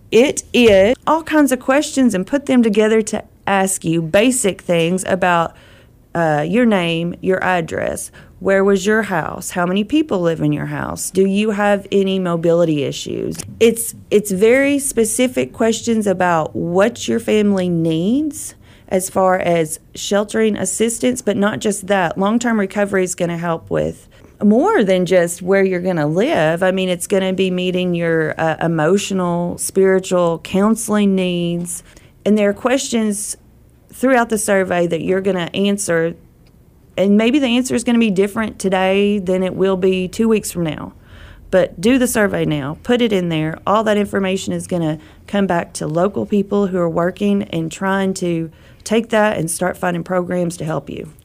It is all kinds of questions and put them together to ask you basic things about your name, your address, where was your house, how many people live in your house, do you have any mobility issues. It's very specific questions about what your family needs as far as sheltering assistance, but not just that. Long-term recovery is going to help with more than just where you're going to live. I mean, it's going to be meeting your emotional, spiritual, counseling needs. And there are questions throughout the survey that you're going to answer, and maybe the answer is going to be different today than it will be 2 weeks from now. But do the survey now. Put it in there. All that information is going to come back to local people who are working and trying to take that and start finding programs to help you.